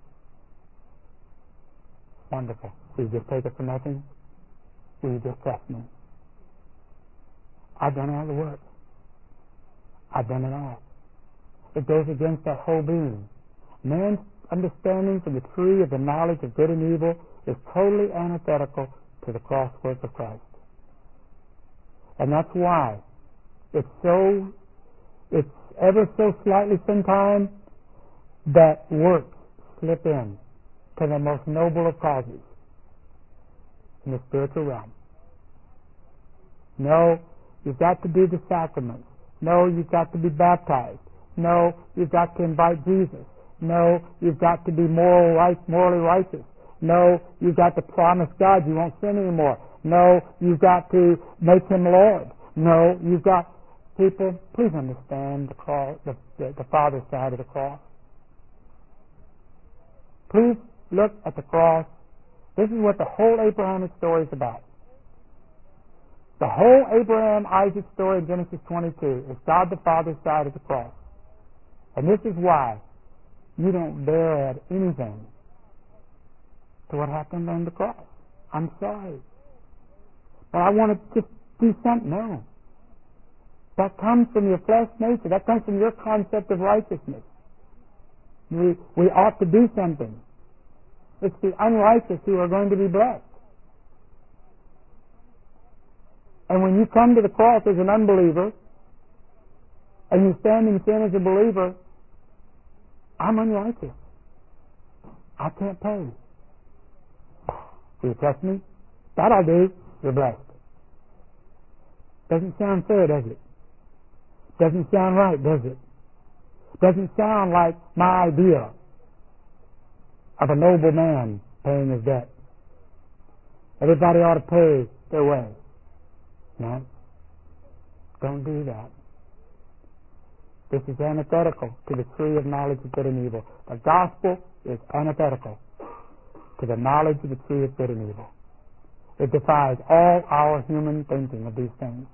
Wonderful. Will you just take it for nothing? Will you just trust me? I've done all the work. I've done it all. It goes against our whole being. Man's understanding from the tree of the knowledge of good and evil is totally antithetical to the cross work of Christ. And that's why it's ever so slightly sometimes that works slip in to the most noble of causes in the spiritual realm. No, you've got to do the sacraments. No, you've got to be baptized. No, you've got to invite Jesus. No, you've got to be morally righteous. No, you've got to promise God you won't sin anymore. No, you've got to make him Lord. No, you've got... People, please understand the cross, the Father's side of the cross. Please look at the cross, this is what the whole Abrahamic story is about. The whole Abraham-Isaac story in Genesis 22 is God the Father's side of the cross. And this is why you don't dare add anything to what happened on the cross. I'm sorry. But I want to just do something. No. That comes from your flesh nature. That comes from your concept of righteousness. We ought to do something. It's the unrighteous who are going to be blessed. And when you come to the cross as an unbeliever, and you stand in sin as a believer, I'm unrighteous. I can't pay. Do you trust me? That I'll do. You're blessed. Doesn't sound fair, does it? Doesn't sound right, does it? Doesn't sound like my idea of a noble man paying his debt. Everybody ought to pay their way. No. Don't do that. This is antithetical to the tree of knowledge of good and evil. The gospel is antithetical to the knowledge of the tree of good and evil. It defies all our human thinking of these things.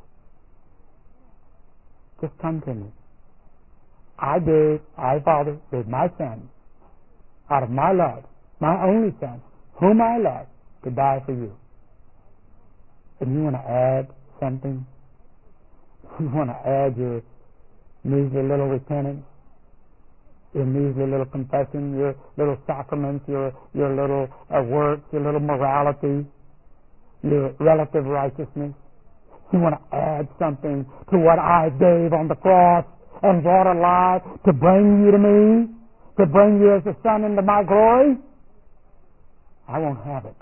Just come to me. I, Father, gave my Son, out of my love, my only Son, whom I love, to die for you. And you want to add something? You want to add your measly little repentance, your measly little confession, your little sacraments, your little works, your little morality, your relative righteousness. You want to add something to what I gave on the cross and brought alive to bring you to me, to bring you as a son into my glory? I won't have it.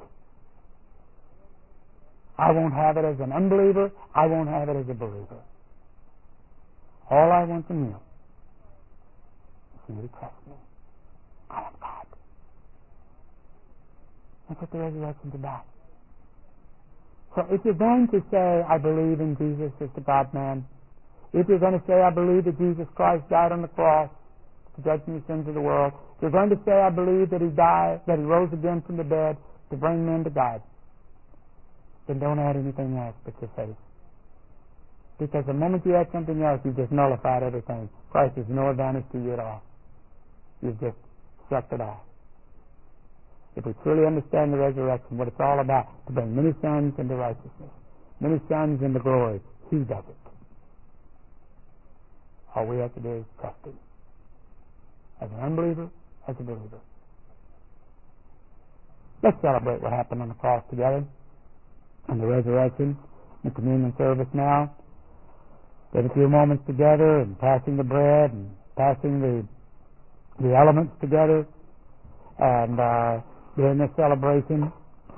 I won't have it as an unbeliever. I won't have it as a believer. All I want from you is for you to trust me. I am God. That's what the resurrection's about. So if you're going to say, I believe in Jesus as the God-man, if you're going to say, I believe that Jesus Christ died on the cross to judge the sins of the world, if you're going to say, I believe that He died, that He rose again from the dead to bring men to God, then don't add anything else but your faith. Because the moment you add something else, you've just nullified everything. Christ is no advantage to you at all. You've just sucked it off. If we truly understand the resurrection, what it's all about, to bring many sons into righteousness, many sons into glory, He does it. All we have to do is trust Him. As an unbeliever, as a believer. Let's celebrate what happened on the cross together, and the resurrection, the communion service now. Spend a few moments together and passing the bread and passing the elements together, and during this celebration,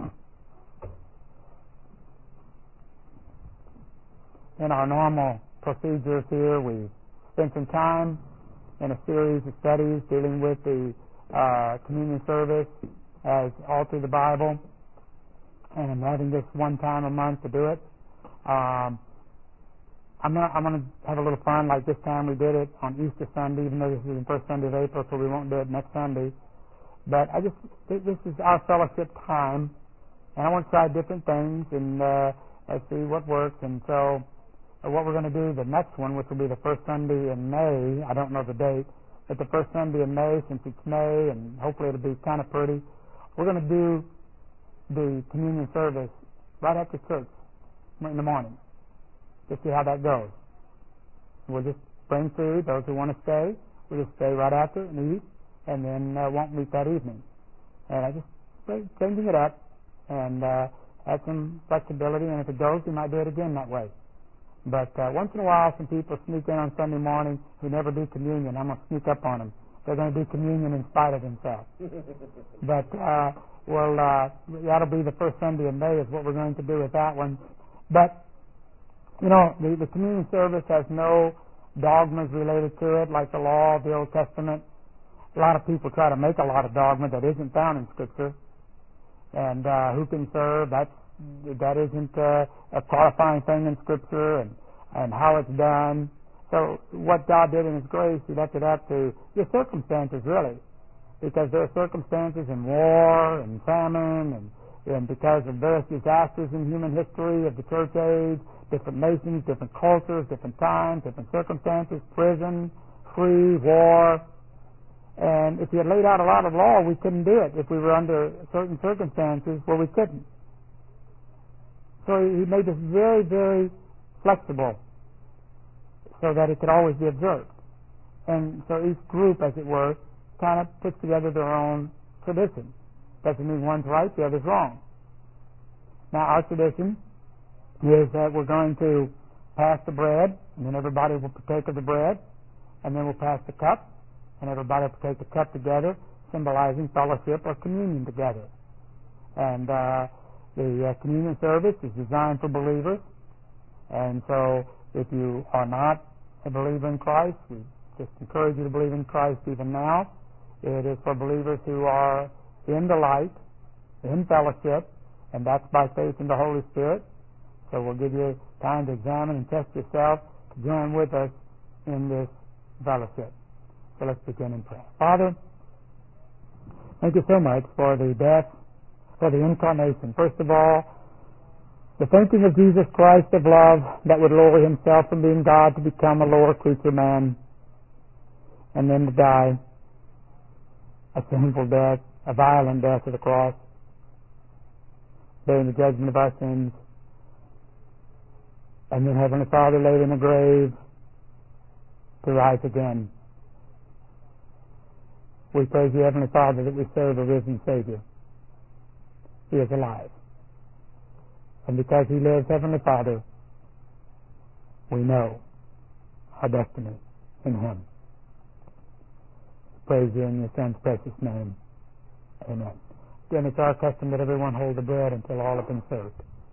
in our normal procedures here, we spent some time in a series of studies dealing with the communion service as all through the Bible, and I'm having this one time a month to do it. I'm going to have a little fun like this time we did it on Easter Sunday, even though this is the first Sunday of April, so we won't do it next Sunday. But this is our fellowship time, and I want to try different things and let's see what works. And so what we're going to do the next one, which will be the first Sunday in May, I don't know the date, but the first Sunday in May, since it's May, and hopefully it'll be kind of pretty, we're going to do the communion service right after church in the morning. Just see how that goes. We'll just bring food. Those who want to stay, we'll just stay right after and eat, and then won't meet that evening. And I just changing it up and add some flexibility, and if it goes, we might do it again that way. But once in a while, some people sneak in on Sunday morning who never do communion. I'm going to sneak up on them. They're going to do communion in spite of themselves. But that'll be the first Sunday in May is what we're going to do with that one. But you know, the communion service has no dogmas related to it, like the law of the Old Testament. A lot of people try to make a lot of dogma that isn't found in Scripture. And who can serve, that isn't a qualifying thing in Scripture, and how it's done. So what God did in His grace, He left it up to your circumstances, really. because there are circumstances in war and famine and because of various disasters in human history of the church age, different nations, different cultures, different times, different circumstances, prison, free, war. And if he had laid out a lot of law, we couldn't do it if we were under certain circumstances where we couldn't. So he made this very, very flexible so that it could always be observed. And so each group, as it were, kind of puts together their own tradition. Doesn't mean one's right, the other's wrong. Now, our tradition is that we're going to pass the bread, and then everybody will partake of the bread, and then we'll pass the cup, and everybody will take the cup together, symbolizing fellowship or communion together. And the communion service is designed for believers, and so if you are not a believer in Christ, we just encourage you to believe in Christ even now. It is for believers who are in the light, in fellowship, and that's by faith in the Holy Spirit. So we'll give you time to examine and test yourself to join with us in this fellowship. So let's begin in prayer. Father, thank you so much for the death, for the incarnation. First of all, the thinking of Jesus Christ of love that would lower himself from being God to become a lower creature man, and then to die a sinful death, a violent death of the cross, bearing the judgment of our sins, and then Heavenly Father laid in the grave to rise again. We praise you, Heavenly Father, that we serve a risen Savior. He is alive. And because he lives, Heavenly Father, we know our destiny in him. Praise you in your Son's precious name. Amen. Again, it's our custom that everyone hold the bread until all have been served.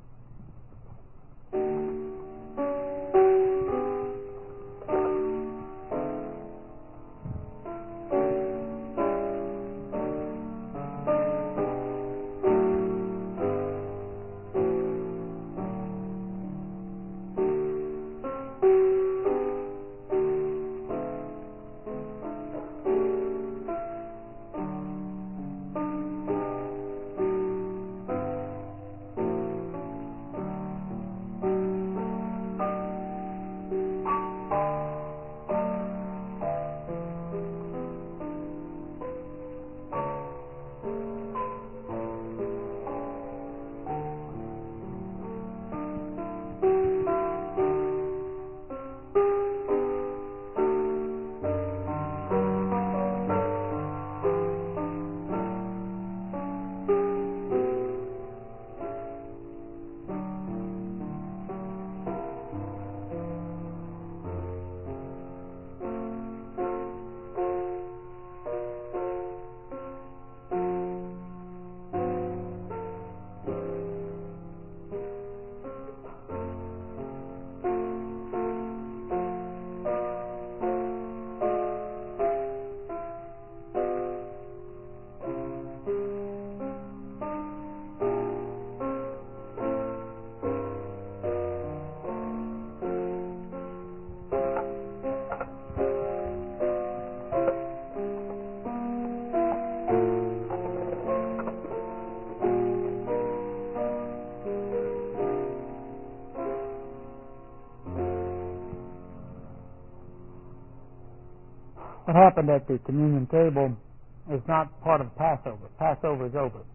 What happened at the communion table is not part of Passover. Passover is over.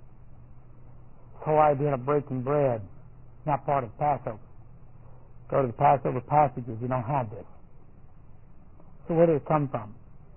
This whole idea of breaking bread is not part of Passover. Go to the Passover passages, you don't have this. So where did it come from?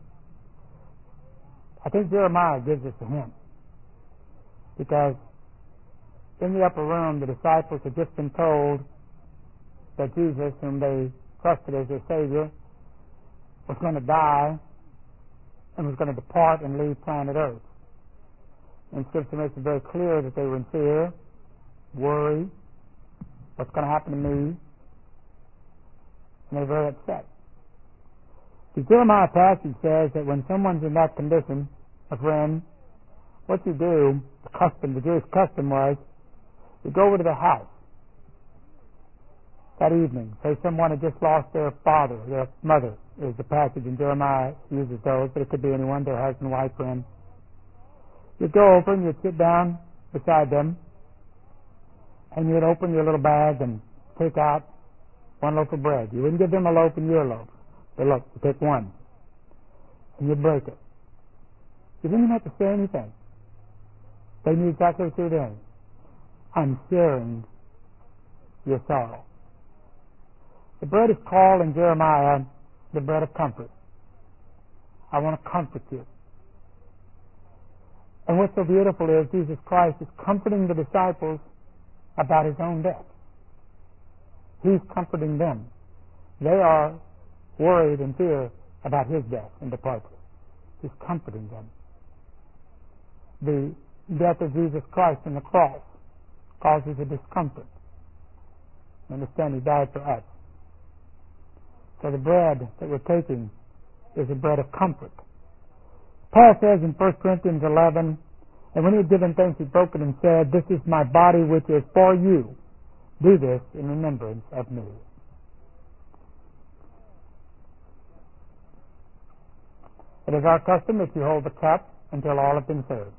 I think Jeremiah gives us a hint. Because in the upper room, the disciples had just been told that Jesus, whom they trusted as their Savior, was going to die and was going to depart and leave planet Earth. And Scripture makes it very clear that they were in fear, worry, what's going to happen to me, and they were very upset. The Jeremiah passage says that when someone's in that condition, a friend, what you do, the Jewish custom was, you go over to the house that evening. Say someone had just lost their father, their mother, is the passage in Jeremiah uses those, but it could be anyone, their husband, wife, friend. You'd go over and you'd sit down beside them, and you'd open your little bag and take out one loaf of bread. You wouldn't give them a loaf and your loaf. But look, you take one, and you break it. You didn't even have to say anything. They knew exactly what you were doing. I'm sharing your sorrow. The bread is called in Jeremiah the bread of comfort. I want to comfort you. And what's so beautiful is Jesus Christ is comforting the disciples about his own death. He's comforting them. They are worried and fear about his death and departure. He's comforting them. The death of Jesus Christ on the cross causes a discomfort. Understand, he died for us. So the bread that we're taking is a bread of comfort. Paul says in 1 Corinthians 11, and when he had given thanks, he broke it and said, this is my body which is for you. Do this in remembrance of me. It is our custom that you hold the cup until all have been served.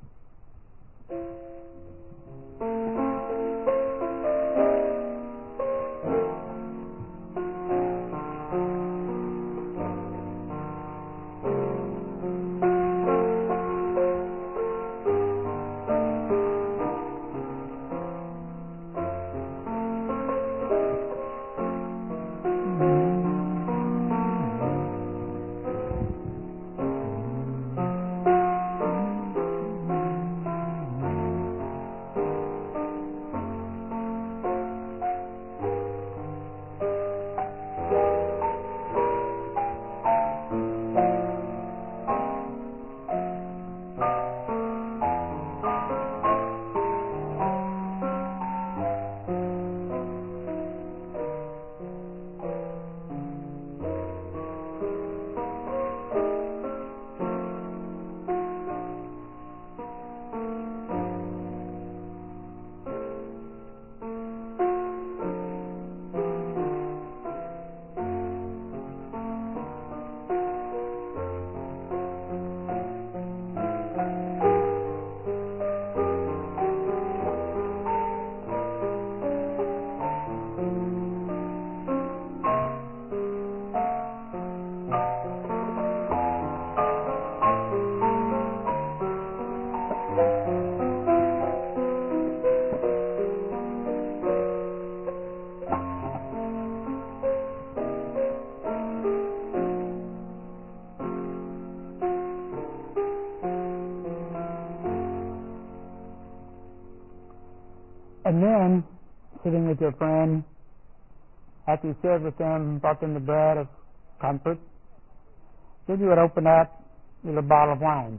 And then, sitting with your friend, after you shared with them, brought them the bread of comfort, then you would open up your little bottle of wine.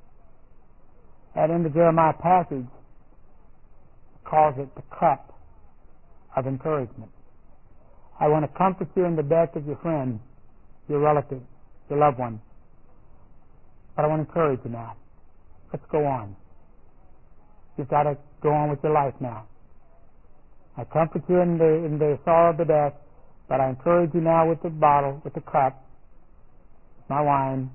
And in the Jeremiah passage, it calls it the cup of encouragement. I want to comfort you in the death of your friend, your relative, your loved one. But I want to encourage you now. Let's go on. You've got to go on with your life now. I comfort you in the sorrow of the death, but I encourage you now with the bottle, with the cup, my wine,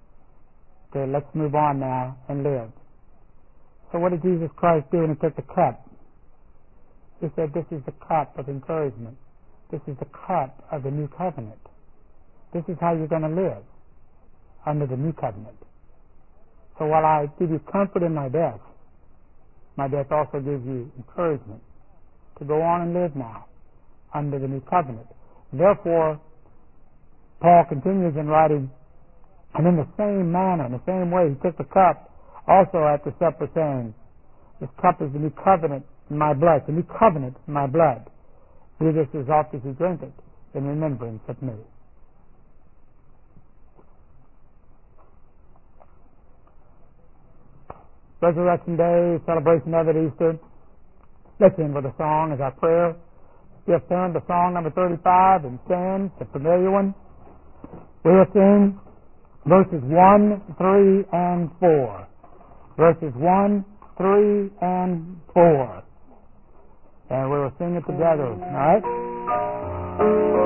to let's move on now and live. So what did Jesus Christ do when he took the cup? He said, this is the cup of encouragement. This is the cup of the new covenant. This is how you're going to live under the new covenant. So while I give you comfort in my death also gives you encouragement to go on and live now under the new covenant. Therefore, Paul continues in writing, and in the same manner, in the same way, he took the cup also at the supper, saying, this cup is the new covenant in my blood, the new covenant in my blood. Do this as oft as you drink it in remembrance of me. Resurrection Day, celebration of it, Easter. Let's end with a song as our prayer. We have turned to song number 35 and stand, the familiar one. We will sing verses 1, 3, and 4. Verses 1, 3, and 4. And we will sing it together, all right?